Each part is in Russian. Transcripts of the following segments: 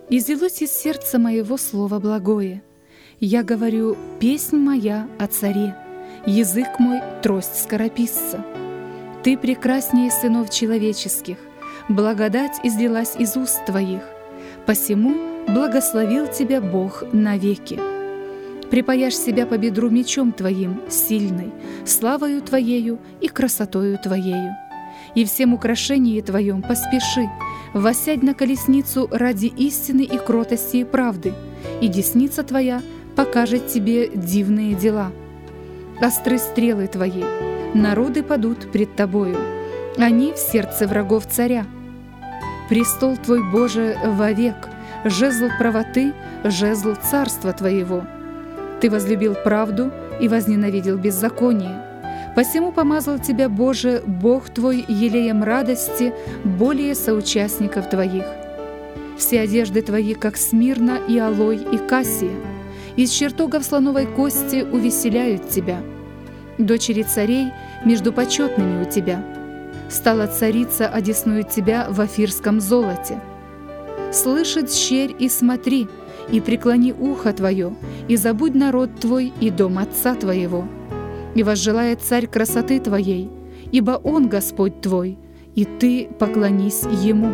Излилось из сердца моего слово благое. Я говорю, песнь моя о царе, язык мой — трость скорописца. Ты прекраснее сынов человеческих, благодать излилась из уст твоих, посему благословил тебя Бог навеки. Припаяшь себя по бедру мечом твоим, сильный, славою твоею и красотою твоею. И всем украшении твоем поспеши, воссядь на колесницу ради истины и кротости и правды, и десница твоя покажет тебе дивные дела. Остры стрелы твои, народы падут пред тобою, они в сердце врагов царя. Престол твой, Боже, вовек, жезл правоты, жезл царства твоего. Ты возлюбил правду и возненавидел беззаконие. Посему помазал тебя, Боже, Бог твой, елеем радости более соучастников твоих. Все одежды твои, как смирна и алой и кассия, из чертогов слоновой кости увеселяют тебя. Дочери царей между почетными у тебя. Стала царица одесную тебя в офирском золоте. Слышит щерь и смотри, и преклони ухо твое, и забудь народ твой и дом отца твоего. И возжелает царь красоты твоей, ибо он Господь твой, и ты поклонись ему.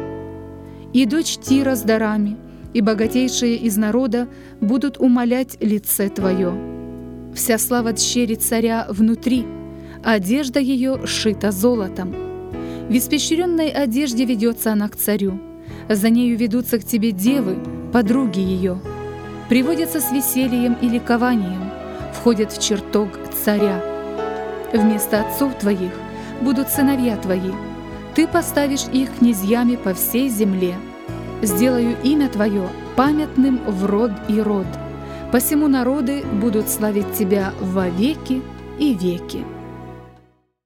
И дочь Тира с дарами, и богатейшие из народа будут умолять лице твое. Вся слава тщери царя внутри, одежда ее шита золотом. В испещренной одежде ведется она к царю, за нею ведутся к тебе девы, подруги ее, приводятся с весельем и ликованием, входят в чертог царя. Вместо отцов твоих будут сыновья твои, ты поставишь их князьями по всей земле. Сделаю имя твое памятным в род и род, посему народы будут славить тебя во веки и веки.